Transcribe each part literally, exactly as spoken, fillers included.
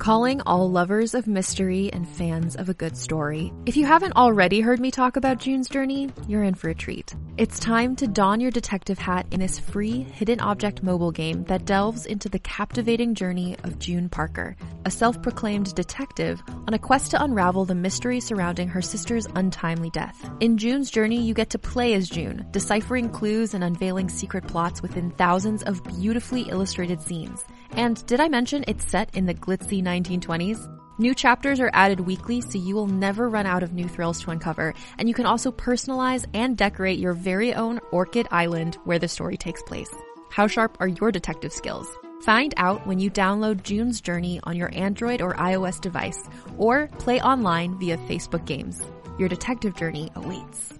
Calling all lovers of mystery and fans of a good story. If you haven't already heard me talk about June's Journey, you're in for a treat. It's time to don your detective hat in this free hidden object mobile game that delves into the captivating journey of June Parker, a self-proclaimed detective on a quest to unravel the mystery surrounding her sister's untimely death. In June's Journey, you get to play as June, deciphering clues and unveiling secret plots within thousands of beautifully illustrated scenes. And did I mention it's set in the glitzy nineteen twenties? New chapters are added weekly, so you will never run out of new thrills to uncover, and you can also personalize and decorate your very own Orchid Island where the story takes place. How sharp are your detective skills? Find out when you download June's Journey on your Android or iOS device, or play online via Facebook Games. Your detective journey awaits.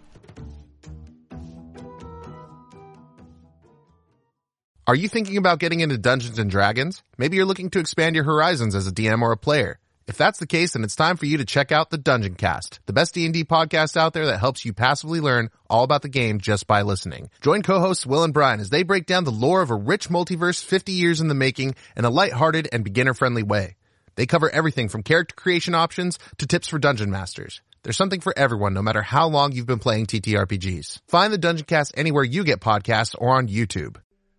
Are you thinking about getting into Dungeons and Dragons? Maybe you're looking to expand your horizons as a D M or a player. If that's the case, then it's time for you to check out the Dungeon Cast, the best D and D podcast out there that helps you passively learn all about the game just by listening. Join co-hosts Will and Brian as they break down the lore of a rich multiverse fifty years in the making in a lighthearted and beginner-friendly way. They cover everything from character creation options to tips for dungeon masters. There's something for everyone, no matter how long you've been playing T T R P Gs. Find the Dungeon Cast anywhere you get podcasts or on YouTube.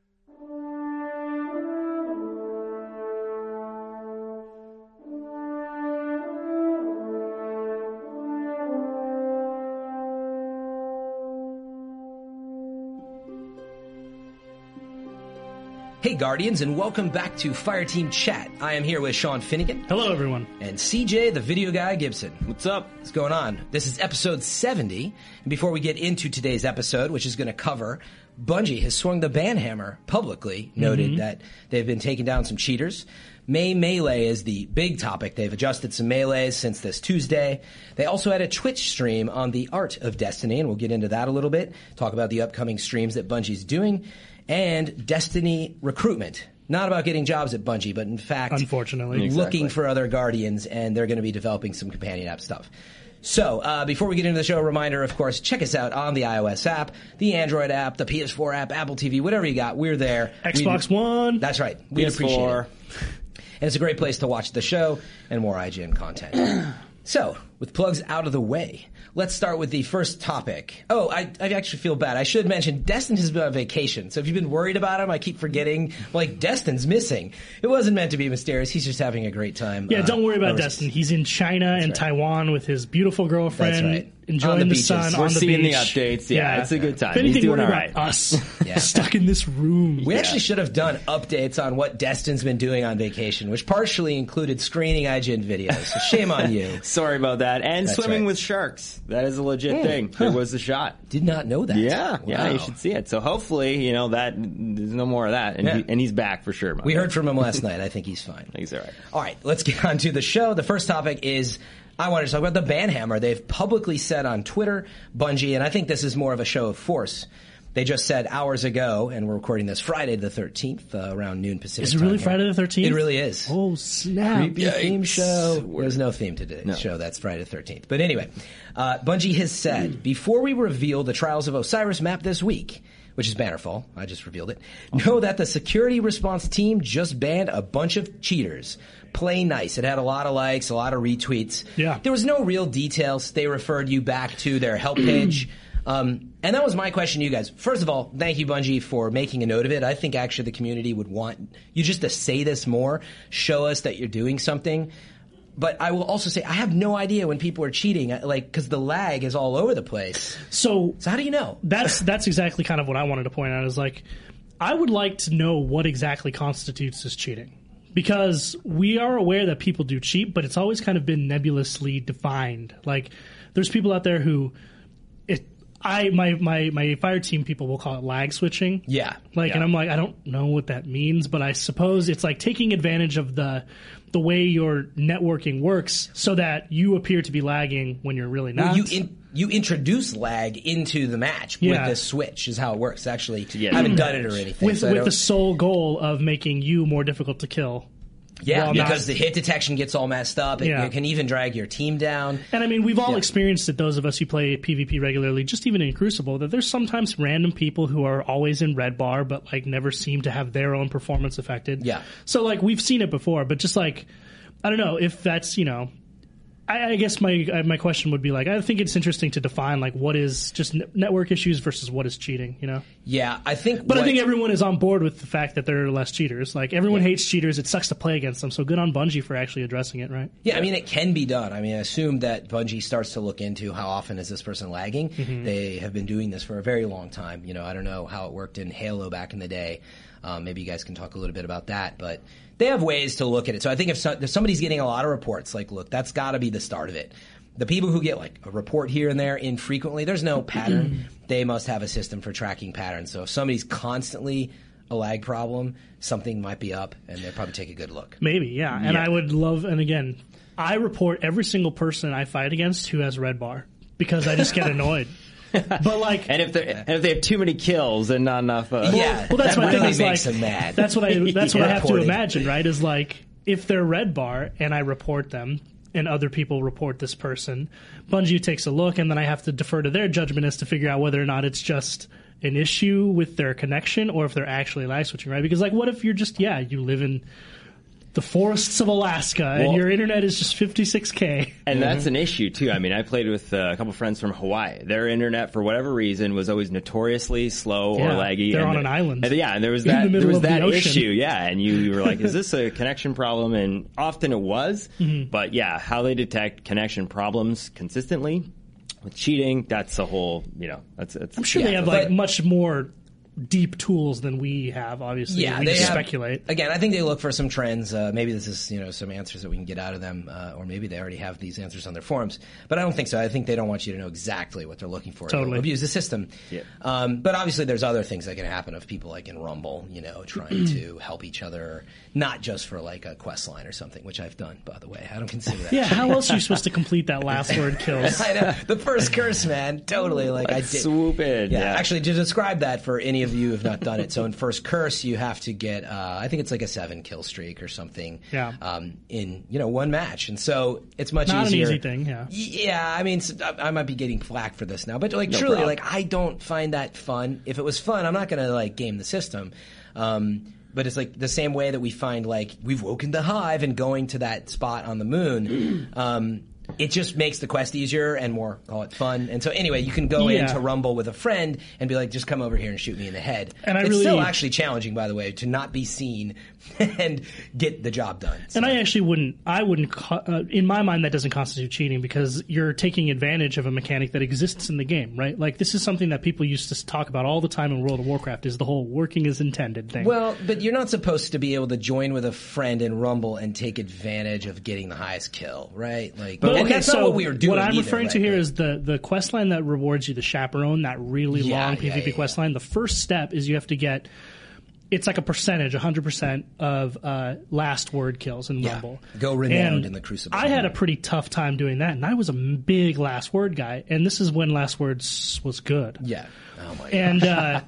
Hey Guardians, and welcome back to Fireteam Chat. I am here with Sean Finnegan. Hello everyone. And C J, the video guy Gibson. What's up? What's going on? This is episode seventy, and before we get into today's episode, which is going to cover Bungie has swung the ban hammer publicly, noted mm-hmm. that they've been taking down some cheaters. May Melee is the big topic. They've adjusted some melees since this Tuesday. They also had a Twitch stream on the Art of Destiny, and we'll get into that a little bit, talk about the upcoming streams that Bungie's doing. And Destiny recruitment. Not about getting jobs at Bungie, but in fact, unfortunately, looking exactly. for other Guardians, and they're going to be developing some companion app stuff. So, uh, before we get into the show, a reminder, of course, check us out on the iOS app, the Android app, the P S four app, Apple T V, whatever you got, we're there. Xbox We'd, One. That's right. We'd appreciate it. And it's a great place to watch the show and more I G N content. So, with plugs out of the way, let's start with the first topic. Oh, I, I actually feel bad. I should mention Destin has been on vacation. So if you've been worried about him, I keep forgetting, like, Destin's missing. It wasn't meant to be mysterious. He's just having a great time. Yeah, uh, don't worry about overseas. Destin. He's in China That's and right. Taiwan with his beautiful girlfriend. That's right. Enjoying on the, the beaches. sun We're on the seeing beach. the updates. Yeah, yeah, it's a good time. If anything, He's doing worry all right. about us Yeah. stuck in this room. We yeah. actually should have done updates on what Destin's been doing on vacation, which partially included screening I G N videos. So shame on you. Sorry about that. And That's swimming right. with sharks. That is a legit Mm. thing. Huh. It was a shot. Did not know that. Yeah, yeah, Wow. you should see it. So hopefully, you know, that there's no more of that. And, Yeah. he, and he's back for sure. We man. heard from him last night. I think he's fine. He's all right. All right, let's get on to the show. The first topic is I wanted to talk about the ban hammer. They've publicly said on Twitter, Bungie, and I think this is more of a show of force. They just said hours ago, and we're recording this Friday the thirteenth, uh, around noon Pacific Is it time really here. Friday the thirteenth? It really is. Oh, snap. Creepy theme show. Word. There's no theme to today's No. show. That's Friday the thirteenth. But anyway, uh, Bungie has said, before we reveal the Trials of Osiris map this week, which is Bannerfall, I just revealed it, know that the security response team just banned a bunch of cheaters. Play nice. It had a lot of likes, a lot of retweets. Yeah. There was no real details. They referred you back to their help page. Um, and that was my question to you guys. First of all, thank you, Bungie, for making a note of it. I think actually the community would want you just to say this more, show us that you're doing something. But I will also say I have no idea when people are cheating, like, because the lag is all over the place. So, So how do you know? that's that's exactly kind of what I wanted to point out. Is like, I would like to know what exactly constitutes as cheating. Because we are aware that people do cheat, but it's always kind of been nebulously defined. Like, there's people out there who, it, I my my my fire team people will call it lag switching. Yeah. Like, Yeah. and I'm like, I don't know what that means, but I suppose it's like taking advantage of the the way your networking works, so that you appear to be lagging when you're really not. Well, you in, you introduce lag into the match Yeah. with this switch is how it works. Actually, Yeah. I haven't done it or anything. with so I with don't- the sole goal of making you more difficult to kill. yeah, well, because not- the hit detection gets all messed up. It, Yeah. it can even drag your team down. And I mean, we've all Yeah. experienced it, those of us who play PvP regularly, just even in Crucible, that there's sometimes random people who are always in red bar, but like never seem to have their own performance affected. Yeah. So like we've seen it before, but just like, I don't know if that's, you know, I, I guess my uh, my question would be like, I think it's interesting to define like what is just n- network issues versus what is cheating, you know? Yeah, I think. But what, I think everyone is on board with the fact that there are less cheaters. Like everyone yeah. hates cheaters. It sucks to play against them. So good on Bungie for actually addressing it, right? Yeah, I mean, it can be done. I mean, I assume that Bungie starts to look into how often is this person lagging. Mm-hmm. They have been doing this for a very long time. You know, I don't know how it worked in Halo back in the day. Um, maybe you guys can talk a little bit about that, but they have ways to look at it. So I think if, so, if somebody's getting a lot of reports, like, look, that's got to be the start of it. The people who get like a report here and there infrequently, there's no pattern. They must have a system for tracking patterns. So if somebody's constantly a lag problem, something might be up, and they'll probably take a good look. Maybe, yeah. And yeah. I would love, and again, I report every single person I fight against who has red bar because I just get annoyed. But like, and if they and if they have too many kills and not enough, uh, yeah, well, that's that my really thing. Is makes like, them mad. That's what I. That's what yeah. I have to Reporting. imagine, right? Is like if they're red bar and I report them, and other people report this person, Bungie takes a look, and then I have to defer to their judgment as to figure out whether or not it's just an issue with their connection or if they're actually lag switching, right? Because like, what if you're just yeah, you live in the forests of Alaska, well, and your internet is just fifty-six K. And mm-hmm. that's an issue, too. I mean, I played with uh, a couple friends from Hawaii. Their internet, for whatever reason, was always notoriously slow yeah, or laggy. They're and on the, an island. And, yeah, and there was in that, the middle there was of that the ocean. issue. Yeah, and you, you were like, is this a connection problem? And often it was. Mm-hmm. But, yeah, how they detect connection problems consistently with cheating, that's a whole, you know, that's... that's I'm sure yeah, they have like much more deep tools than we have, obviously. Yeah, we they just have, speculate. Again, I think they look for some trends. Uh, maybe this is, you know, some answers that we can get out of them, uh, or maybe they already have these answers on their forums. But I don't think so. I think they don't want you to know exactly what they're looking for. Totally. They'll abuse the system. Yeah. Um, but obviously there's other things that can happen of people like in Rumble, you know, trying to help each other, not just for like a quest line or something, which I've done, by the way. I don't consider that. Yeah, how else are you supposed to complete that last word kills? I know. The first curse, man. Totally. Like Like I did. swoop in. Yeah, Yeah. actually, to describe that for any of you who have not done it, so in First Curse, you have to get, uh, I think it's like a seven kill streak or something, Yeah. um, in, you know, one match. And so it's much Not easier. an easy thing, yeah. Yeah, I mean, s- I I might be getting flack for this now, but like No truly, problem. like I don't find that fun. If it was fun, I'm not going to like game the system. Um, but it's like the same way that we find like we've woken the hive and going to that spot on the moon. um, It just makes the quest easier and more, call it fun. And so anyway, you can go Yeah. into Rumble with a friend and be like, just come over here and shoot me in the head. And I it's really- still actually challenging, by the way, to not be seen and get the job done. So- And I actually wouldn't, I wouldn't, co- uh, in my mind, that doesn't constitute cheating because you're taking advantage of a mechanic that exists in the game, right? Like, this is something that people used to talk about all the time in World of Warcraft is the whole working as intended thing. Well, but you're not supposed to be able to join with a friend in Rumble and take advantage of getting the highest kill, right? Like, But and okay, that's so not what we were doing what I'm either, referring to right? here But- is the, the quest line that rewards you the chaperone, that really Yeah, long yeah, PvP yeah, quest yeah. line. The first step is you have to get, it's like a percentage, one hundred percent of uh, last word kills in Yeah. Rumble. Go renowned And in the Crucible. I had a pretty tough time doing that, and I was a big last word guy, and this is when last words was good. Yeah. Oh my And uh,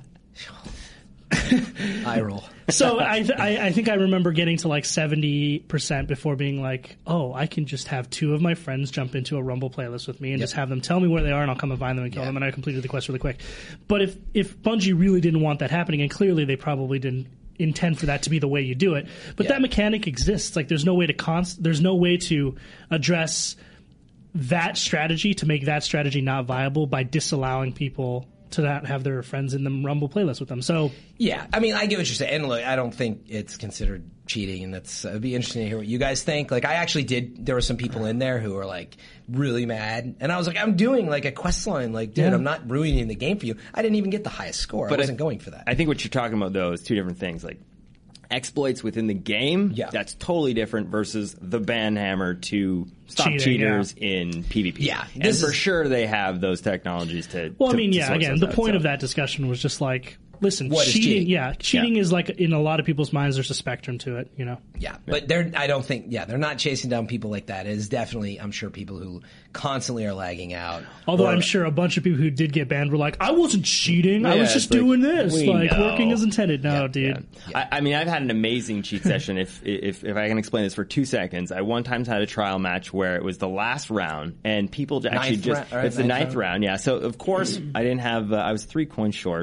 god. Eye roll. so I, th- I I think I remember getting to like seventy percent before being like, oh, I can just have two of my friends jump into a Rumble playlist with me and Yep. just have them tell me where they are and I'll come and find them and kill Yeah. them, and I completed the quest really quick. But if, if Bungie really didn't want that happening, and clearly they probably didn't intend for that to be the way you do it, but Yeah. that mechanic exists. Like there's no way to const- there's no way to address that strategy to make that strategy not viable by disallowing people to not have their friends in the Rumble playlist with them. So Yeah, I mean, I get what you're saying. And look, I don't think it's considered cheating, and that's uh, it'd be interesting to hear what you guys think. Like, I actually did. There were some people in there who were like really mad, and I was like, I'm doing like a quest line. Like, dude, Yeah. I'm not ruining the game for you. I didn't even get the highest score. But I wasn't I- going for that. I think what you're talking about, though, is two different things. Like, exploits within the game, Yeah. that's totally different versus the banhammer to stop Cheating, cheaters in PvP. Yeah, and this for is- sure they have those technologies to. Well, to, I mean, to yeah, source again, those the out, point so. of that discussion was just like, listen, What is cheating, cheating? yeah, cheating Yeah. is like, in a lot of people's minds, there's a spectrum to it, you know? Yeah, but they're. I don't think. Yeah, they're not chasing down people like that. It is definitely, I'm sure, people who constantly are lagging out. Although Or- I'm sure a bunch of people who did get banned were like, I wasn't cheating, I Yeah, was just it's like, doing this, we like, know. working as intended. No, dude. I, I mean, I've had an amazing cheat session. If, if if I can explain this for two seconds, I one time had a trial match where it was the last round, and people actually Ninth just round, right, it's the ninth ninth round. round. Yeah, so of course I didn't have. Uh, I was three coins short.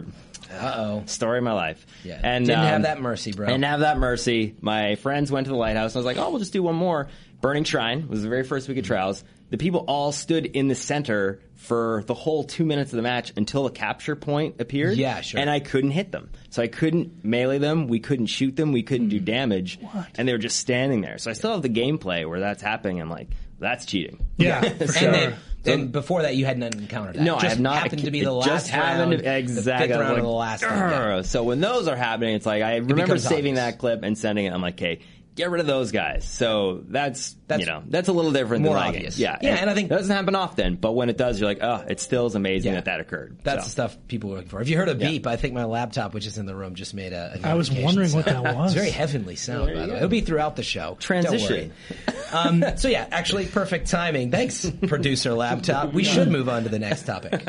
Uh-oh. Story of my life. Yeah. And, Didn't um, have that mercy, bro. Didn't have that mercy. My friends went to the lighthouse. I was like, oh, we'll just do one more. Burning Shrine was the very first week of trials. The people all stood in the center for the whole two minutes of the match until a capture point appeared. Yeah, sure. And I couldn't hit them. So I couldn't melee them. We couldn't shoot them. We couldn't do damage. What? And they were just standing there. So I still have the gameplay where that's happening. I'm like, that's cheating. Yeah, for And sure. then, then before that, you hadn't encountered that. No, just I have not. happened to be the it last just happened round, to- exactly. the fifth I was round like, of the last one. Yeah. "Grr." So when those are happening, it's like I remember becomes saving obvious. that clip and sending it. I'm like, okay, get rid of those guys. So that's, That's you know that's a little different more than obvious. lagging. Yeah, Yeah, and I think- that doesn't happen often. But when it does, you're like, oh, it still is amazing Yeah. that that occurred. That's So. the stuff people were looking for. If you heard a beep, I think my laptop, which is in the room, just made a, a I was notification wondering what sound. that was. It's very heavenly sound, There by you the way. go. It'll be throughout the show. Transition. Don't worry. um, so yeah, actually, perfect timing. Thanks, producer laptop. We should move on to the next topic.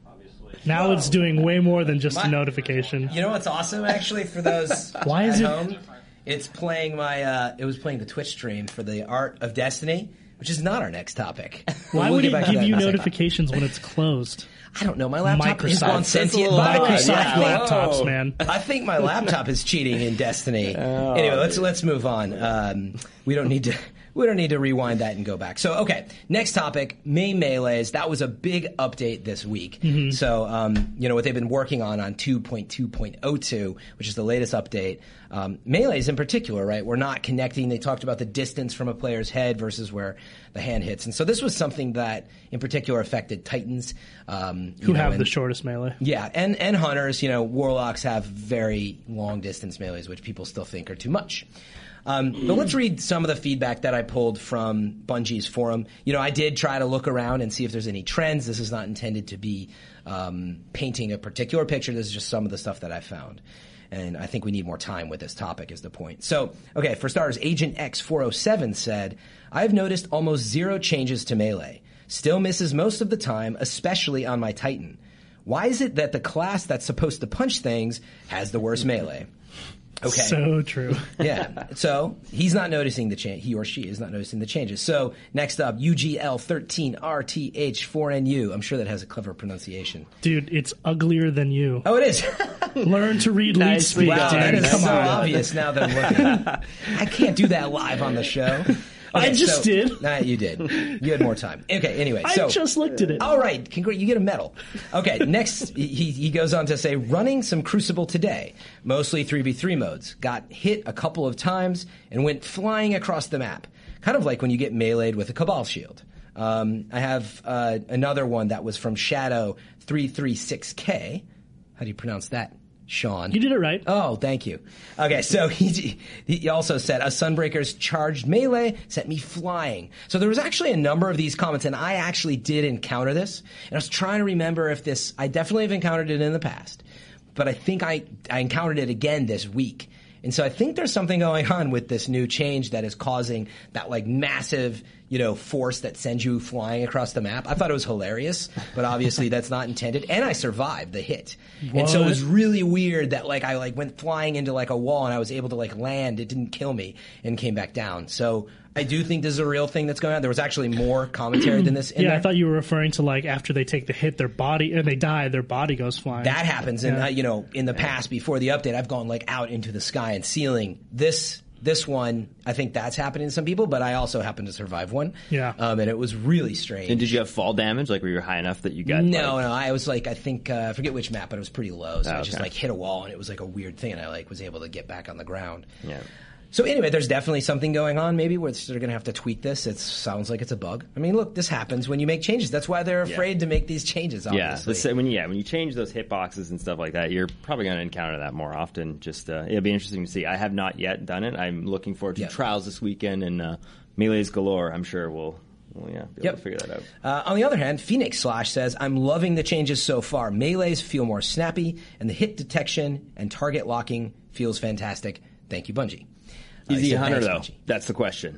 Now it's doing way more than just My- a notification. You know what's awesome, actually, for those Why at is it- home? It's playing my. Uh, it was playing the Twitch stream for the Art of Destiny, which is not our next topic. Why We'll would get it back to give that you in a second. notifications when it's closed? I don't know. My laptop has Microsoft. gone That's sentient. a little by- odd. Microsoft Yeah. laptops, Whoa. man. I think my laptop is cheating in Destiny. Anyway, let's let's move on. Um, we don't need to we don't need to rewind that and go back. So okay, next topic: May melees. That was a big update this week. So um, you know what they've been working on on two point two point oh two, which is the latest update. Um, melees in particular, right? We're not connecting. They talked about the distance from a player's head versus where the hand hits, and so this was something that in particular affected Titans, um, you Who know, have and- the shortest melee? yeah, and, and hunters, you know, warlocks have very long distance melees, which people still think are too much. Um, but let's read some of the feedback that I pulled from Bungie's forum. You know, I did try to look around and see if there's any trends. This is not intended to be um, painting a particular picture. This is just some of the stuff that I found. And I think we need more time with this topic is the point. So, okay, for starters, Agent X four oh seven said, I've noticed almost zero changes to melee. Still misses most of the time, especially on my Titan. Why is it that the class that's supposed to punch things has the worst melee? Okay. So true. Yeah. So he's not noticing the change. He or she is not noticing the changes. So next up, U G L thirteen R T H four N U. I'm sure that has a clever pronunciation. Dude, it's uglier than you. Oh, it is. Learn to read lead Nice. speak, Wow, dude. that is Come so on. obvious now that I'm looking. I can't do that live on the show. I just so- did. Nah, you did. You had more time. Okay, anyway. I so, just looked at it. All right, congrats, you get a medal. Okay, next he, he goes on to say, running some Crucible today, mostly three v three modes. Got hit a couple of times and went flying across the map. Kind of like when you get meleeed with a Cabal shield. Um, I have uh, another one that was from Shadow three three six K. How do you pronounce that, Sean? You did it right. Oh, thank you. Okay, so he he also said a Sunbreaker's charged melee sent me flying. So there was actually a number of these comments, and I actually did encounter this. And I was trying to remember if this. I definitely have encountered it in the past, but I think I I encountered it again this week. And so I think there's something going on with this new change that is causing that like massive, you know, force that sends you flying across the map. I thought it was hilarious, but obviously that's not intended. And I survived the hit. And so it was really weird that like I like went flying into like a wall and I was able to like land. It didn't kill me and came back down. So I do think this is a real thing that's going on. There was actually more commentary than this in Yeah, there. I thought you were referring to like after they take the hit, their body and they die, their body goes flying. That happens, and Yeah. uh, you know, in the past before the update, I've gone like out into the sky and ceiling. This this one, I think that's happening to some people, but I also happened to survive one. Yeah. um, and it was really strange. And did you have fall damage? Like, were you high enough that you got? No, like, no, I was like, I think uh, I forget which map, but it was pretty low, so Oh, I just okay. like hit a wall, and it was like a weird thing, and I like was able to get back on the ground. Yeah. So anyway, there's definitely something going on. Maybe where they're going to have to tweak this. It sounds like it's a bug. I mean, look, this happens when you make changes. That's why they're afraid to make these changes. Yeah, Obviously. let's say when yeah when you change those hitboxes and stuff like that, you're probably going to encounter that more often. Just uh, it'll be interesting to see. I have not yet done it. I'm looking forward to Yeah. trials this weekend and uh, melees galore. I'm sure we'll, we'll yeah be able Yep. to figure that out. Uh, on the other hand, Phoenix Slash says, I'm loving the changes so far. Melees feel more snappy, and the hit detection and target locking feels fantastic. Thank you, Bungie. Uh, Is he he a said, hunter "Thanks, though? Bungie." That's the question.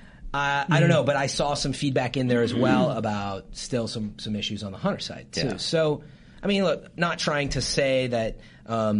Uh, I don't know, but I saw some feedback in there as well about still some, some issues on the hunter side, too. Yeah. So, I mean, look, not trying to say that um,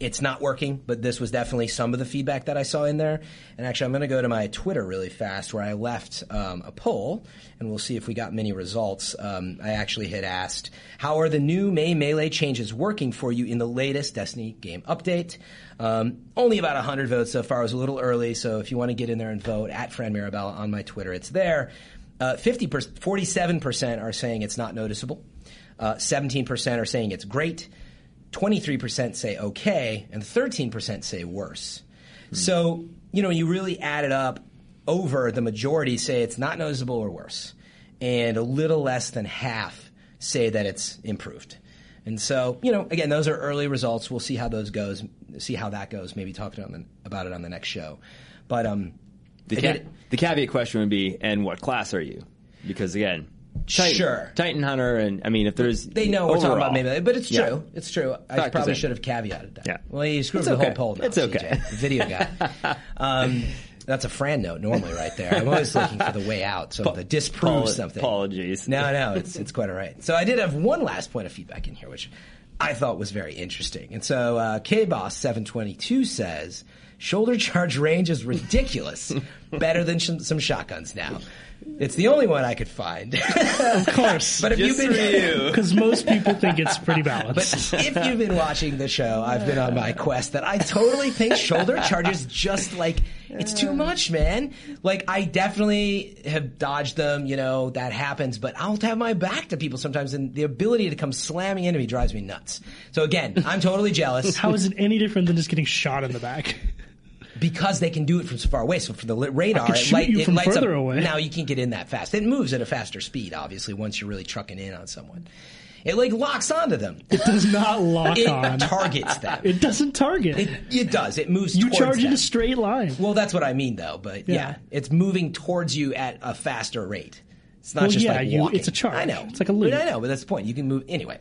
it's not working, but this was definitely some of the feedback that I saw in there. And actually, I'm going to go to my Twitter really fast where I left um, a poll, and we'll see if we got many results. Um, I actually had asked, how are the new Mei Melee changes working for you in the latest Destiny game update? Um, only about one hundred votes so far. It was a little early, so if you want to get in there and vote, at Fran Mirabella on my Twitter, it's there. Uh, fifty percent, forty-seven percent are saying it's not noticeable. Uh, seventeen percent are saying it's great. twenty-three percent say okay, and thirteen percent say worse. Hmm. So, you know, you really add it up over, the majority say it's not noticeable or worse. And a little less than half say that it's improved. And so, you know, again, those are early results. We'll see how those goes, see how that goes, maybe talk to them about it on the next show. But um, the, ca- the caveat question would be, and what class are you? Because, again... Titan, sure. Titan Hunter, and I mean, if there's they know we're overall, talking about maybe, but it's yeah. true. It's true. I Factors probably in. should have caveated that. Yeah. Well, you screwed It's the okay. whole poll now. It's okay. C J, the video guy. Um, that's a Fran note normally right there. I'm always looking for the way out, so to disprove Apolo- something. Apologies. No, no, it's it's quite all right. So I did have one last point of feedback in here, which I thought was very interesting. And so uh, K Boss seven twenty-two says, shoulder charge range is ridiculous. Better than sh- some shotguns now. It's the only one I could find. Of course. But if Just you've been, Because most people think it's pretty balanced. but if you've been watching the show, I've been on my quest that I totally think shoulder charges just like, it's too much, man. Like, I definitely have dodged them, you know, that happens, but I'll have my back to people sometimes, and the ability to come slamming into me drives me nuts. So again, I'm totally jealous. How is it any different than just getting shot in the back? Because they can do it from so far away. So for the li- radar, I could it, shoot light, you it from lights further up. away. Now you can't get in that fast. It moves at a faster speed, obviously, once you're really trucking in on someone. It like locks onto them. It does not lock It on. targets them. It doesn't target. It, it does. It moves you towards charge them. in a straight line. Well, that's what I mean, though. But yeah, Yeah. it's moving towards you at a faster rate. It's not Well, just yeah, like you- walking. it's a charge. I know. It's like a loop. But I know, but that's the point. You can move anyway.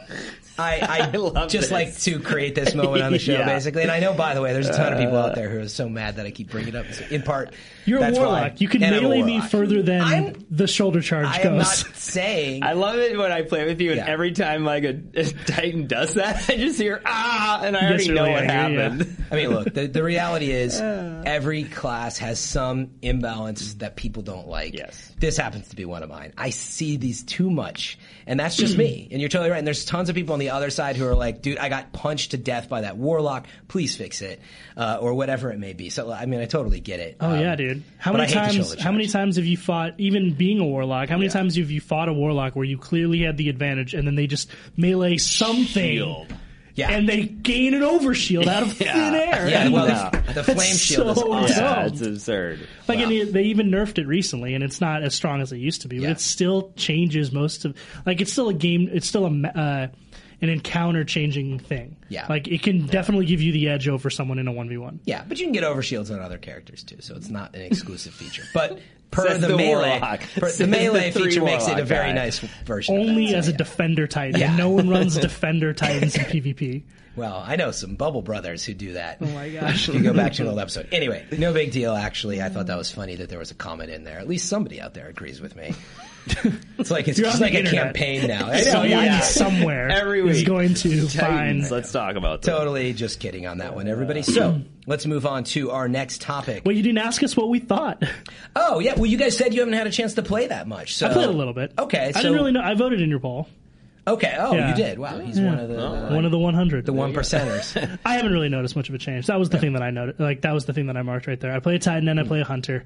I, I, I love just this. like to create this moment on the show, Yeah. basically. And I know, by the way, there's a ton of people out there who are so mad that I keep bringing it up. In part, You're a that's warlock. why. You can And I'm a melee me warlock. further than I'm- the shoulder charge I goes. am not saying. I love it when I play with you, and Yeah. every time like a, a Titan does that, I just hear ah, and I already Gets know really what angry, happened. I mean, look, the, the reality is every class has some imbalance that people don't like. Yes. This happens to be one of mine. I see these too much, and that's just me. And you're totally right. And there's tons of people on the other side who are like, dude, I got punched to death by that warlock. Please fix it. Uh, or whatever it may be. So, I mean, I totally get it. Oh Um, yeah, dude. How but many I hate the times? shoulder How many charge. times have you fought? Even being a warlock, how many Yeah. times have you fought a warlock where you clearly had the advantage, and then they just melee something, Shield. Yeah. and they gain an overshield out of thin air? Yeah, well, No. the, the flame That's shield is so awesome. dumb. Yeah, it's absurd. Like, Wow. and they, they even nerfed it recently, and it's not as strong as it used to be. But Yeah. it still changes most of. Like, it's still a game. It's still a ma- uh, an encounter changing thing. Yeah. Like, it can definitely give you the edge over someone in a one v one. Yeah, but you can get overshields on other characters too, so it's not an exclusive feature. But per Says the, the melee, warlock. per, the Says melee the three feature makes it a warlock very guy. nice version. of Only that, as so, a yeah. defender titan. Yeah. No one runs defender titans in PvP. Well, I know some Bubble Brothers who do that. Oh my gosh. You go back to an old episode. Anyway, no big deal. Actually, I thought that was funny that there was a comment in there. At least somebody out there agrees with me. It's like it's You're just on like the a internet. campaign now. I know, Someone yeah. somewhere Every is week. going to find. Titans, let's talk about them. Totally just kidding on that one, everybody. So let's move on to our next topic. Well, you didn't ask us what we thought. Oh, yeah. Well, you guys said you haven't had a chance to play that much. So I played a little bit. Okay, I so didn't really know. I voted in your poll. Okay. Oh, Yeah. you did. Wow. He's one of the the, One of the one hundred. the one percenters. I haven't really noticed much of a change. That was the thing that I noticed. Like, that was the thing that I marked right there. I play a Titan and I play a Hunter.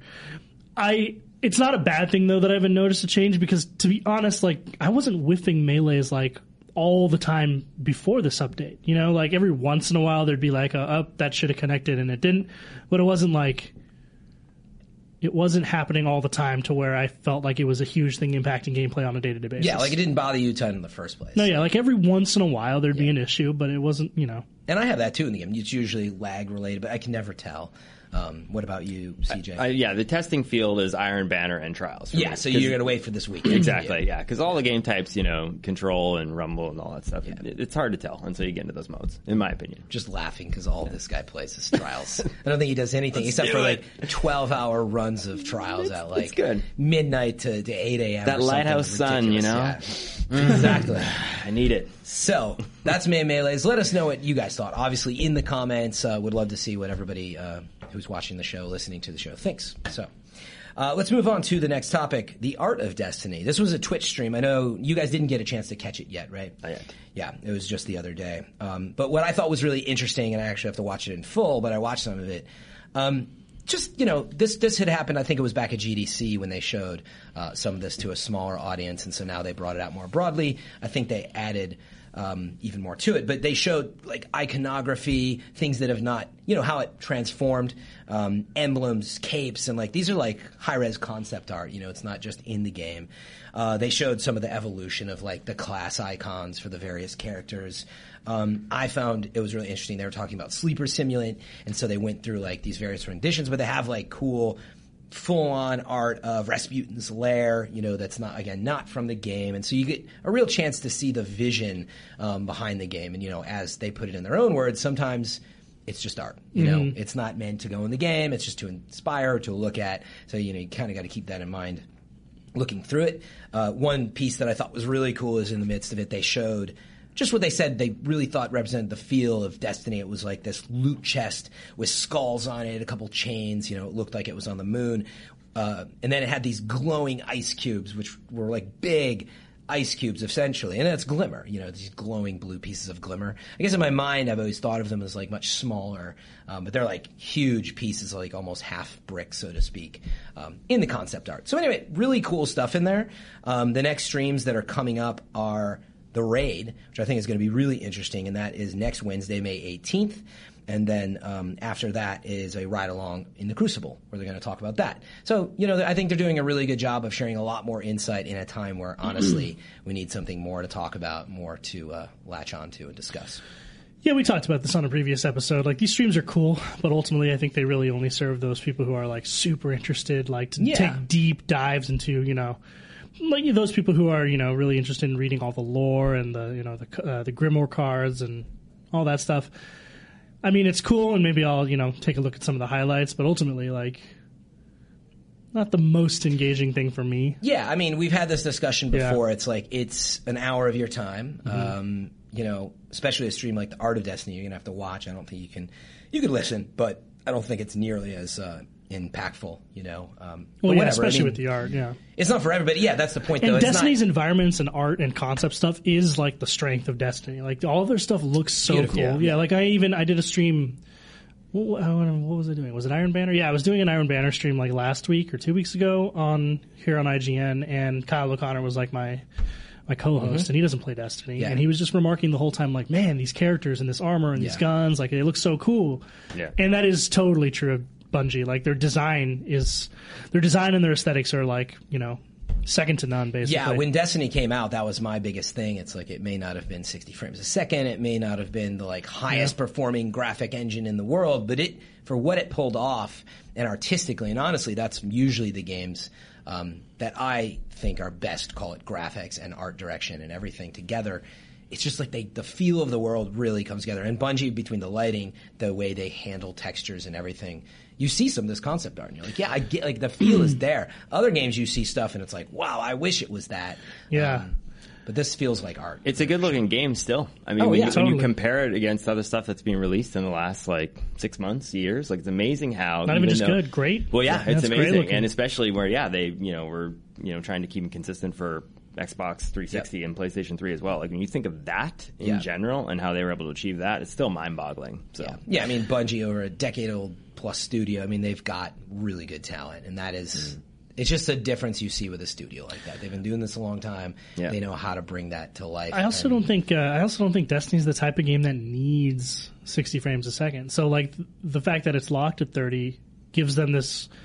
I. It's not a bad thing though that I haven't noticed a change, because to be honest, like, I wasn't whiffing melees like all the time before this update. You know, like every once in a while there'd be like a, oh, that should have connected and it didn't. But it wasn't like. It wasn't happening all the time to where I felt like it was a huge thing impacting gameplay on a day-to-day basis. Yeah, like it didn't bother you a ton in the first place. No, yeah, like every once in a while there'd be an issue, but it wasn't, you know. And I have that too in the game. It's usually lag related, but I can never tell. Um, what about you, C J? Uh, yeah, the testing field is Iron Banner and Trials. for yeah, me. so 'Cause- you're going to wait for this week. Exactly, yeah, because all the game types, you know, Control and Rumble and all that stuff, Yeah. it, it's hard to tell until you get into those modes, in my opinion. Just laughing because all this guy plays is Trials. I don't think he does anything Let's except do for it. like twelve-hour runs of Trials at like it's good. midnight to, to eight a.m. That or something lighthouse sun, you ridiculous. know? Yeah. Exactly. I need it. So that's May Melees. Let us know what you guys thought. Obviously, in the comments, uh, would love to see what everybody uh, who's watching the show, listening to the show, thinks. So uh, let's move on to the next topic: the art of Destiny. This was a Twitch stream. I know you guys didn't get a chance to catch it yet, right? Not yet. Yeah, it was just the other day. Um, but what I thought was really interesting, and I actually have to watch it in full, but I watched some of it. Um, Just, you know, this this had happened, I think it was back at G D C when they showed uh, some of this to a smaller audience, and so now they brought it out more broadly. I think they added um, even more to it, but they showed, like, iconography, things that have not, you know, how it transformed, um, emblems, capes, and, like, these are, like, high-res concept art, you know, it's not just in the game. Uh, they showed some of the evolution of, like, the class icons for the various characters. Um, I found it was really interesting. They were talking about Sleeper Simulant, and so they went through like these various renditions, but they have like cool, full-on art of Rasputin's lair, you know, that's not, again, not from the game. And so you get a real chance to see the vision um, behind the game. And, you know, as they put it in their own words, sometimes it's just art. You know, Mm-hmm. it's not meant to go in the game. It's just to inspire, to look at. So, you know, you kind of got to keep that in mind looking through it. Uh, one piece that I thought was really cool is in the midst of it, they showed just what they said they really thought represented the feel of Destiny. It was like this loot chest with skulls on it, a couple chains, you know, it looked like it was on the moon. Uh, and then it had these glowing ice cubes, which were like big ice cubes, essentially. And that's glimmer, you know, these glowing blue pieces of glimmer. I guess in my mind, I've always thought of them as like much smaller, um, but they're like huge pieces, like almost half brick, so to speak, um, in the concept art. So anyway, really cool stuff in there. Um, the next streams that are coming up are The Raid, which I think is going to be really interesting, and that is next Wednesday, May eighteenth. And then um, after that is a ride-along in the Crucible, where they're going to talk about that. So, you know, I think they're doing a really good job of sharing a lot more insight in a time where, honestly, we need something more to talk about, more to uh, latch on to and discuss. Yeah, we talked about this on a previous episode. Like, these streams are cool, but ultimately I think they really only serve those people who are, like, super interested, like, to Yeah. take deep dives into, you know, like those people who are, you know, really interested in reading all the lore and the, you know, the uh, the Grimoire cards and all that stuff. I mean, it's cool, and maybe I'll, you know, take a look at some of the highlights, but ultimately, like, not the most engaging thing for me. Yeah, I mean, we've had this discussion Yeah. before. It's like, it's an hour of your time. Um, you know, especially a stream like The Art of Destiny, you're going to have to watch. I don't think you can, you could listen, but I don't think it's nearly as uh, impactful, you know. Um, but Well, yeah, whatever. especially I mean, with the art, yeah. It's not for everybody. Yeah, that's the point, though. And It's Destiny's not, environments and art and concept stuff is like the strength of Destiny. Like all of their stuff looks so Beautiful. cool. Yeah. Yeah, like I even I did a stream. What, what was I doing? Was it Iron Banner? Yeah, I was doing an Iron Banner stream like last week or two weeks ago on here on I G N, and Kyle O'Connor was like my my co-host, and he doesn't play Destiny, Yeah. and he was just remarking the whole time like, man, these characters and this armor and these Yeah. guns, like they look so cool. Yeah. And that is totally true of Bungie. Like their design is their design and their aesthetics are like, you know, second to none, basically. Yeah, when Destiny came out, that was my biggest thing. It's like, it may not have been sixty frames a second. It may not have been the like highest performing graphic engine in the world, but it, for what it pulled off and artistically, and honestly, that's usually the games um, that I think are best, call it graphics and art direction and everything together. It's just like they, the feel of the world really comes together. And Bungie, between the lighting, the way they handle textures and everything, you see some of this concept art and you're like, yeah, I get, like the feel is there. Other games you see stuff and it's like, wow, I wish it was that. Yeah. Um, but this feels like art. It's a good looking game still. I mean, Oh, when, yeah. you, when you Totally. compare it against other stuff that's being released in the last like six months, years, like it's amazing how Not even just though- good, great. Well, yeah, Yeah, it's it's great amazing, looking. and especially where yeah they you know were you know trying to keep them consistent for Xbox three sixty Yep. and PlayStation three as well. Like when you think of that in Yeah. general and how they were able to achieve that, it's still mind boggling. So Yeah. yeah, I mean, Bungie, over a decade-old plus studio, I mean, they've got really good talent, and that is, it's just a difference you see with a studio like that. They've been doing this a long time. Yeah. They know how to bring that to life. I also and- don't think uh, I also don't think Destiny's the type of game that needs sixty frames a second. So like th- the fact that it's locked at thirty gives them this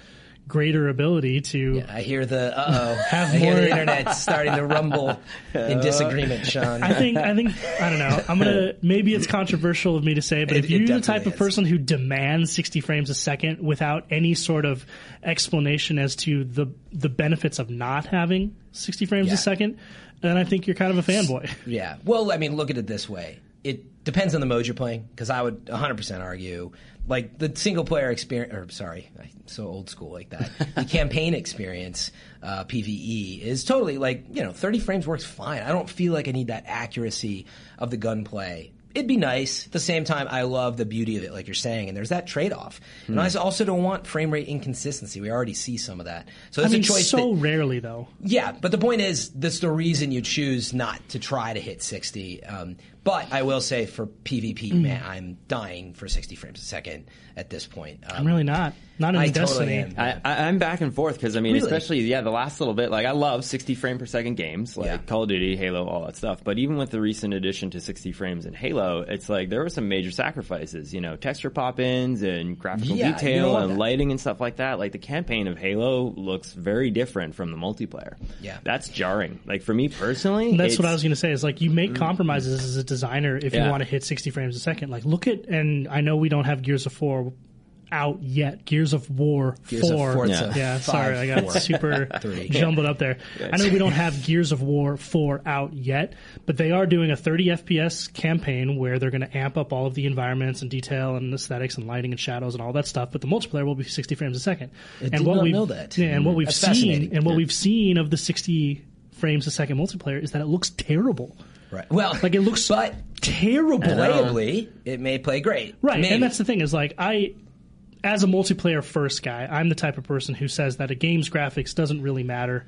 greater ability to. I hear the uh oh. Have I hear more- the internet starting to rumble in disagreement, Sean. I think I think I don't know. I'm gonna maybe it's controversial of me to say, but It- if you're it the type definitely of is. person who demands sixty frames a second without any sort of explanation as to the the benefits of not having sixty frames Yeah. a second, then I think you're kind of a fanboy. Yeah. Well, I mean, look at it this way. It depends on the mode you're playing, because I would one hundred percent argue, like, the single-player experience, or sorry, I'm so old school like that, the campaign experience, uh, PvE, is totally, like, you know, thirty frames works fine. I don't feel like I need that accuracy of the gunplay. It'd be nice. At the same time, I love the beauty of it, like you're saying, and there's that trade-off. And I also don't want frame rate inconsistency. We already see some of that. So I it's mean, a choice so that, rarely though. yeah, but the point is, that's the reason you choose not to try to hit sixty. Um, but I will say, for PvP, Mm. man, I'm dying for sixty frames a second at this point. Um, I'm really not. Not in I Destiny. totally am. I, I, I'm back and forth because I mean, Really? especially yeah, the last little bit. Like I love sixty frame per second games, like Yeah. Call of Duty, Halo, all that stuff. But even with the recent addition to sixty frames in Halo, it's like there were some major sacrifices. You know, texture pop-ins and graphical Yeah, you detail don't want and that. lighting and stuff like that. Like the campaign of Halo looks very different from the multiplayer. Yeah. that's jarring. Like for me personally, That's what it's- I was going to say. Is like you make compromises as a designer if you Yeah. want to hit sixty frames a second. Like look at, and I know we don't have Gears of War out yet. Gears of War Gears of four. Forza yeah, five, sorry, I got four, super three. jumbled up there. I know we don't have Gears of War four out yet, but they are doing a thirty F P S campaign where they're going to amp up all of the environments and detail and aesthetics and lighting and shadows and all that stuff. But the multiplayer will be sixty frames a second. I and did what not we've, know that. Yeah, and what we've That's seen fascinating. and what Yeah. we've seen of the sixty frames a second multiplayer is that it looks terrible. Right. Well, Like it looks but terrible. playably, it may play great. Right, Maybe. and that's the thing is like I, as a multiplayer first guy, I'm the type of person who says that a game's graphics doesn't really matter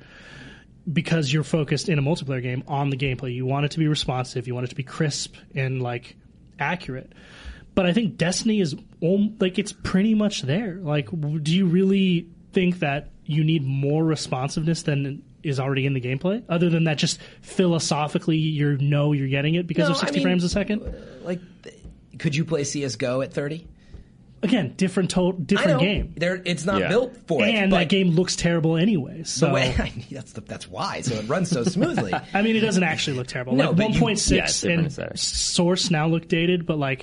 because you're focused in a multiplayer game on the gameplay. You want it to be responsive, you want it to be crisp and like accurate. But I think Destiny is om- like it's pretty much there. Like, w- do you really think that you need more responsiveness than is already in the gameplay? Other than that, just philosophically, you know you're getting it because No, of I sixty mean, frames a second. Like, th- could you play C S G O at thirty? Again, different to- I different know. game. There, it's not Yeah. built for it. And but that game looks terrible anyway. So the way, I mean, that's the, that's why. So it runs so smoothly. I mean, it doesn't actually look terrible. No, like but you- one point six yeah, it's different and aesthetic. Source now look dated, but like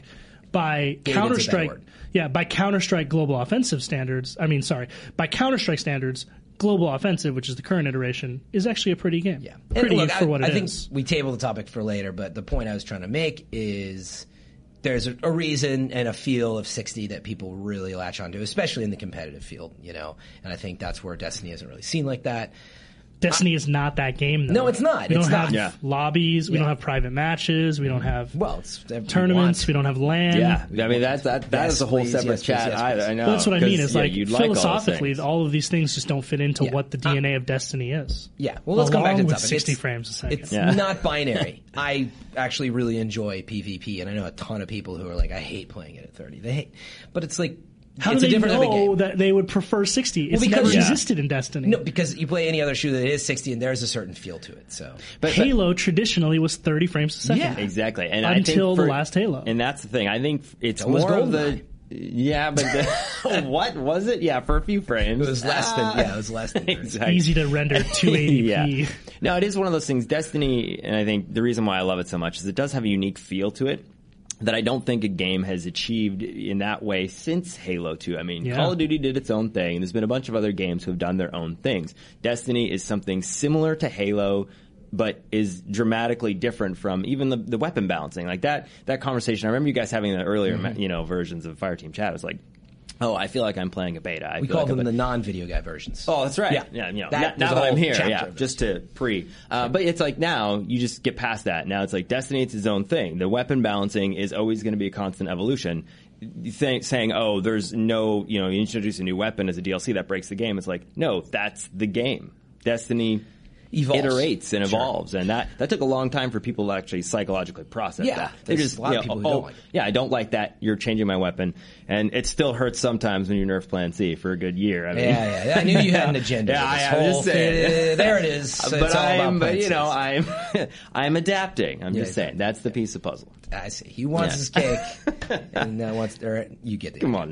by a bad Counter Strike, word. yeah, by Counter Strike Global Offensive standards. I mean, sorry, by Counter Strike standards, Global Offensive, which is the current iteration, is actually a pretty game. Yeah, pretty and look, for I, what I it think is. we table the topic for later, but the point I was trying to make is there's a, a reason and a feel of sixty that people really latch onto, especially in the competitive field, you know. And I think that's where Destiny isn't really seen like that. Destiny is not that game, though. No, it's not. We don't It's have not. Yeah. lobbies. We Yeah. don't have private matches. We don't have Well, it's everyone tournaments. wants- We don't have LAN. Yeah, I mean that's that that Yes, is a whole please, separate yes, please, chat. yes, I, please. I know. Well, that's what I 'cause, mean. Is yeah, like you'd like all those philosophically, things. all of these things just don't fit into Yeah. what the D N A of Destiny is. Yeah, well, let's come Along back to the with topic. sixty It's- frames a second. It's Yeah. not binary. I actually really enjoy PvP, and I know a ton of people who are like, I hate playing it at thirty. They hate, but it's like How it's do a they different type of know game. that they would prefer sixty? It's because- never Yeah. existed in Destiny. No, because you play any other shooter that is sixty, and there's a certain feel to it. So, But- but- Halo traditionally was thirty frames a second. Yeah. Exactly, and I think Until the for- last Halo. and that's the thing. I think it's That was more of the. GoldenEye. Yeah, but the, what was it? Yeah, for a few frames. it was less than yeah, it was less than thirty. Exactly. Easy to render two eighty p. Yeah. No, it is one of those things. Destiny, and I think the reason why I love it so much is it does have a unique feel to it that I don't think a game has achieved in that way since Halo two. I mean, Yeah. Call of Duty did its own thing. There's been a bunch of other games who have done their own things. Destiny is something similar to Halo, but is dramatically different from even the, the weapon balancing. Like that, that conversation, I remember you guys having the earlier, Mm-hmm. you know, versions of Fireteam Chat. It was like, oh, I feel like I'm playing a beta. I We feel call like I'm them a- the non-video guy versions. Oh, that's right. Yeah. Yeah, you know, That- now, there's now a that I'm whole here, chapter yeah, of just to pre. Uh, but it's like now you just get past that. Now it's like Destiny, it's its own thing. The weapon balancing is always going to be a constant evolution. Th- saying, oh, there's no, you know, you introduce a new weapon as a D L C that breaks the game. It's like, no, that's the game. Destiny Evolves. iterates and Sure. evolves, and that that took a long time for people to actually psychologically process Yeah, that. They there's just a lot of you know, people who oh, don't like it. yeah, I don't like that. You're changing my weapon, and it still hurts sometimes when you nerf Plan C for a good year. I mean, Yeah, yeah, I knew you had an agenda. Yeah, with this I- I'm whole just saying. thing. There it is. So but it's all I'm, about but you know, pencils. I'm, I'm adapting. I'm Yeah, just saying that's the piece of puzzle. I see. He wants Yeah. his cake, and uh, wants or you get the Come idea. on now.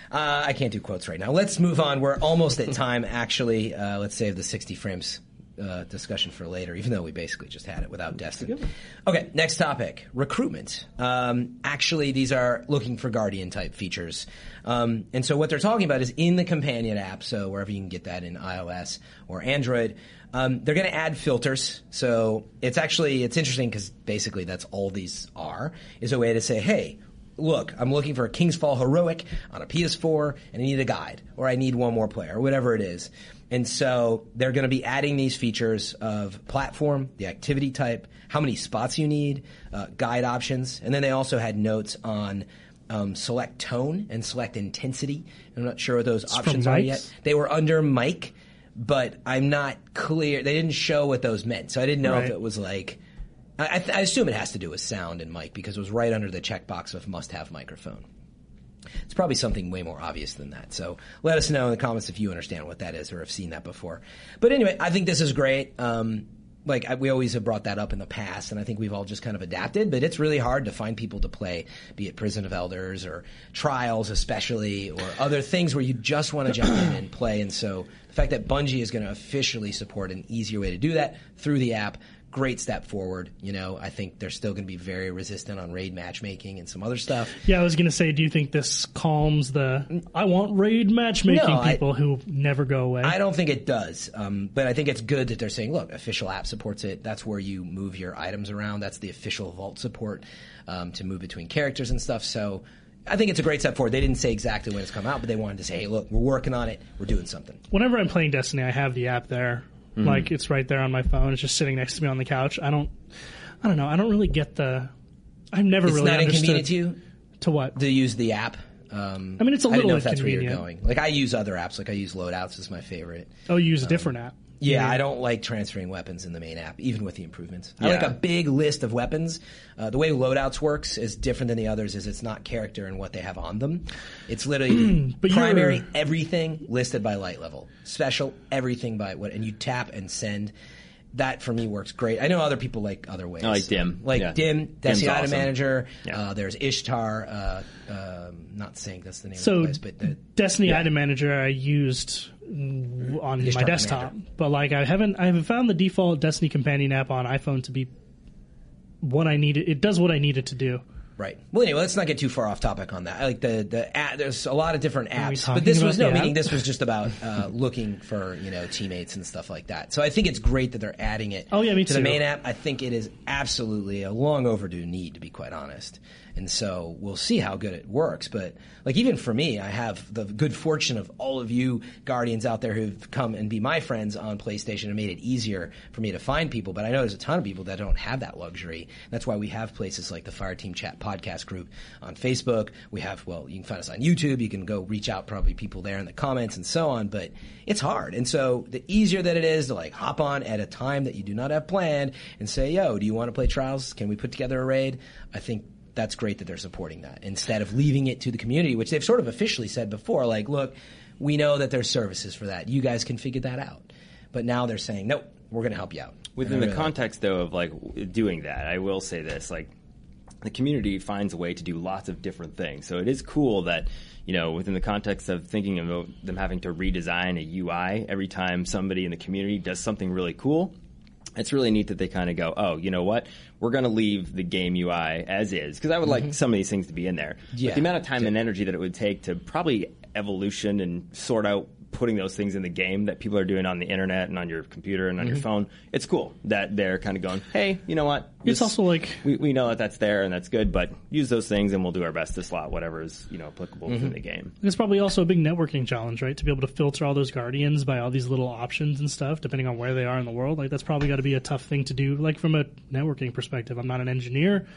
Uh, I can't do quotes right now. Let's move on. We're almost at time, actually. Uh, let's save the sixty frames uh, discussion for later, even though we basically just had it without Destin. Okay, next topic, recruitment. Um, actually, these are looking for Guardian-type features. Um, and so what they're talking about is in the companion app, so wherever you can get that in iOS or Android, um, they're going to add filters. So it's actually, it's interesting because basically that's all these are, is a way to say, hey, look, I'm looking for a King's Fall Heroic on a P S four, and I need a guide, or I need one more player, or whatever it is. And so they're going to be adding these features of platform, the activity type, how many spots you need, uh, guide options, and then they also had notes on um, select tone and select intensity. I'm not sure what those It's options are yet. They were under mic, but I'm not clear. They didn't show what those meant, so I didn't know right. if it was like... I, I assume it has to do with sound and mic because it was right under the checkbox of must-have microphone. It's probably something way more obvious than that. So let us know in the comments if you understand what that is or have seen that before. But anyway, I think this is great. Um, like I, we always have brought that up in the past, and I think we've all just kind of adapted. But it's really hard to find people to play, be it Prison of Elders or Trials especially, or other things where you just want to jump in and play. And so the fact that Bungie is going to officially support an easier way to do that through the app, great step forward. You know, I think they're still going to be very resistant on raid matchmaking and some other stuff. Yeah, I was going to say, do you think this calms the I want raid matchmaking No, I- people who never go away? I don't think it does, um, but I think it's good that they're saying, look, official app supports it. That's where you move your items around. That's the official vault support um, to move between characters and stuff. So I think it's a great step forward. They didn't say exactly when it's come out, but they wanted to say, hey, look, we're working on it. We're doing something. Whenever I'm playing Destiny, I have the app there. Mm-hmm. Like, it's right there on my phone. It's just sitting next to me on the couch. I don't, I don't know. I don't really get the, I've never It's really not understood. inconvenient to you To what? to use the app? Um, I mean, it's a I didn't little know if that's where you're inconvenient. going. Like, I use other apps. Like, I use Loadouts is my favorite. Oh, you use a different app. Yeah, I don't like transferring weapons in the main app, even with the improvements. I Yeah. like a big list of weapons. Uh, the way Loadouts works is different than the others. Is it's not character and what they have on them. It's literally But you're- primary everything listed by light level, special everything by what, and you tap and send. That for me works great. I know other people like other ways. I like Dim. like Yeah. Dim, Dim's Destiny Item awesome. Manager. Yeah. Uh, there's Ishtar. Uh, um, not saying that's the name So, of the place, but the, Destiny Item Manager I used mm, on Ishtar my desktop, Commander. but like I haven't, I haven't found the default Destiny Companion app on iPhone to be what I needed. It does what I need it to do. Right. Well, anyway, let's not get too far off topic on that. I like the the app, there's a lot of different Are we apps, talking but this about was no the meaning. app? This was just about uh, looking for you know teammates and stuff like that. So I think it's great that they're adding it. Oh, yeah, me to too. the main app. I think it is absolutely a long overdue need, to be quite honest. And so we'll see how good it works. But like even for me, I have the good fortune of all of you Guardians out there who've come and be my friends on PlayStation and made it easier for me to find people. But I know there's a ton of people that don't have that luxury. That's why we have places like the Fireteam Chat podcast group on Facebook. We have, well, you can find us on YouTube. You can go reach out probably people there in the comments and so on. But it's hard. And so the easier that it is to like hop on at a time that you do not have planned and say, yo, do you want to play Trials? Can we put together a raid? I think that's great that they're supporting that instead of leaving it to the community, which they've sort of officially said before, like, look, we know that there's services for that. You guys can figure that out. But now they're saying, nope, we're going to help you out. Within And I the really like context, though, of like w- doing that, I will say this: like the community finds a way to do lots of different things. So it is cool that you know, within the context of thinking of them having to redesign a U I every time somebody in the community does something really cool. It's really neat that they kind of go, oh, you know what? We're going to leave the game U I as is. Because I would Mm-hmm. like some of these things to be in there. Yeah. But the amount of time and energy that it would take to probably evolution and sort out putting those things in the game that people are doing on the internet and on your computer and on Mm-hmm. your phone, it's cool that they're kind of going, hey, you know what? It's also like- We, we know that that's there and that's good, but use those things and we'll do our best to slot whatever is, you know, applicable Mm-hmm. within the game. It's probably also a big networking challenge, right? To be able to filter all those guardians by all these little options and stuff, depending on where they are in the world. Like, that's probably got to be a tough thing to do, like, from a networking perspective. I'm not an engineer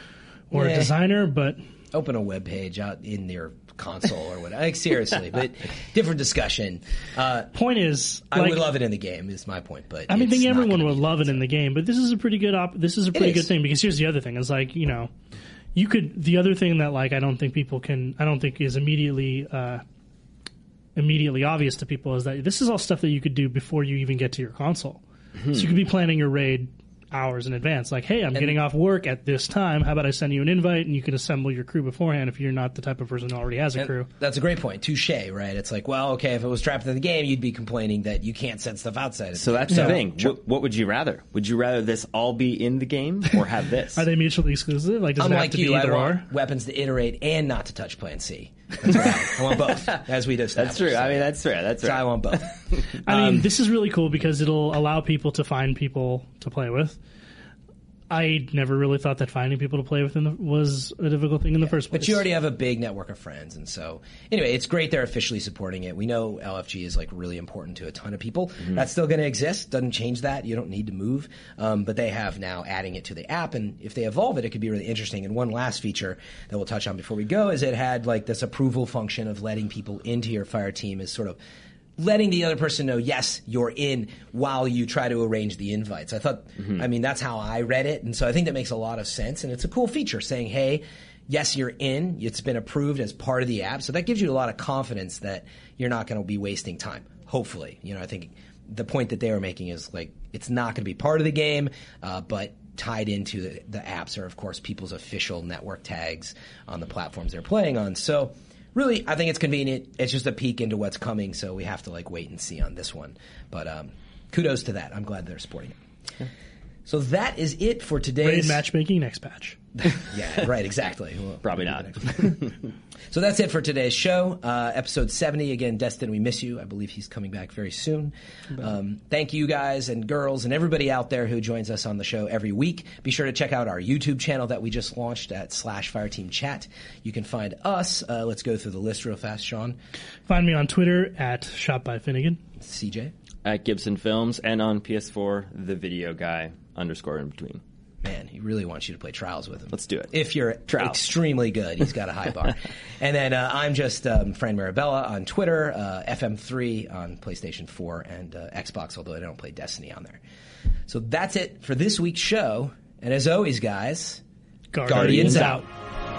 or Yeah. a designer, but Open a web page out in your console or whatever. Like, seriously, but different discussion. Uh, point is, I like, would love it in the game, is my point. But I mean, I it's think not everyone gonna would be love it that. in the game, but this is a pretty good op- this is a pretty is. good thing, because here's the other thing. It's like, you know, you could, the other thing that, like, I don't think people can, I don't think is immediately, uh, immediately obvious to people is that this is all stuff that you could do before you even get to your console. So you could be planning your raid hours in advance. Like, hey, I'm and, getting off work at this time. How about I send you an invite and you can assemble your crew beforehand if you're not the type of person who already has a crew. That's a great point. Touche, right? It's like, well, okay, if it was trapped in the game, you'd be complaining that you can't send stuff outside. So that's so, the thing. What, what would you rather? Would you rather this all be in the game or have this? Are they mutually exclusive? Like, does Unlike it have to you, be either I want or? weapons to iterate and not to touch Plan C. That's what I, I want both, as we just That's true. So. I mean, that's fair. That's right. So I want both. I mean, um, this is really cool because it'll allow people to find people to play with. I never really thought that finding people to play with in the, was a difficult thing in the yeah, first place. But you already have a big network of friends, and so anyway, it's great they're officially supporting it. We know L F G is like really important to a ton of people. Mm-hmm. That's still going to exist. Doesn't change that. You don't need to move. Um, but they have now adding it to the app, and if they evolve it, it could be really interesting. And one last feature that we'll touch on before we go is it had like this approval function of letting people into your fire team as sort of letting the other person know, yes, you're in while you try to arrange the invites. I thought, mm-hmm. I mean, that's how I read it. And so I think that makes a lot of sense. And it's a cool feature saying, hey, yes, you're in. It's been approved as part of the app. So that gives you a lot of confidence that you're not going to be wasting time. Hopefully. You know, I think the point that they were making is like, it's not going to be part of the game, uh, but tied into the, the apps are, of course, people's official network tags on the platforms they're playing on. So really, I think it's convenient. It's just a peek into what's coming, so we have to like wait and see on this one. But um, kudos to that. I'm glad they're supporting it. Yeah. So that is it for today's Raid matchmaking next patch. Yeah, right, exactly. Well, probably not. So that's it for today's show. Uh, episode seventy. Again, Destin, we miss you. I believe he's coming back very soon. Um, thank you guys and girls and everybody out there who joins us on the show every week. Be sure to check out our YouTube channel that we just launched at slash Fireteam Chat. You can find us. Uh, let's go through the list real fast, Sean. Find me on Twitter at Shop by Finnegan. C J. At Gibson Films, and on P S four, the video guy underscore in between. Man, he really wants you to play Trials with him. Let's do it. If you're Trials. Extremely good, he's got a high bar. And then uh, I'm just um, Fran Marabella on Twitter, uh, F M three on PlayStation four and uh, Xbox, although I don't play Destiny on there. So that's it for this week's show. And as always, guys, Guardians, Guardians out. out.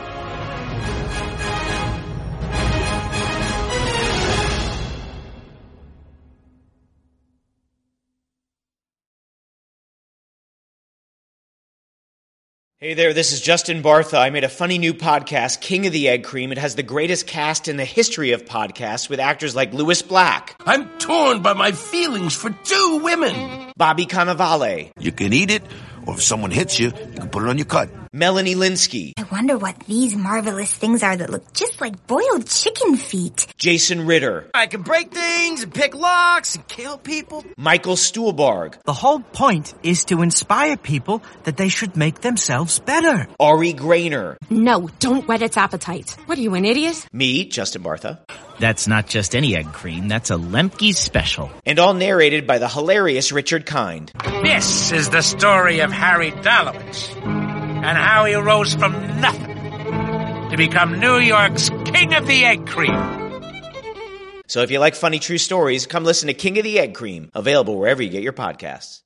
Hey there, this is Justin Bartha. I made a funny new podcast, King of the Egg Cream. It has the greatest cast in the history of podcasts with actors like Louis Black. I'm torn by my feelings for two women. Bobby Cannavale. You can eat it, or if someone hits you, you can put it on your cut. Melanie Linsky. I wonder what these marvelous things are that look just like boiled chicken feet. Jason Ritter. I can break things and pick locks and kill people. Michael Stuhlbarg. The whole point is to inspire people that they should make themselves better. Ari Grainer. No, don't whet its appetite. What are you, an idiot? Me, Justin Bartha. That's not just any egg cream, that's a Lemke's special. And all narrated by the hilarious Richard Kind. This is the story of Harry Dalowitz and how he rose from nothing to become New York's King of the Egg Cream. So if you like funny true stories, come listen to King of the Egg Cream, available wherever you get your podcasts.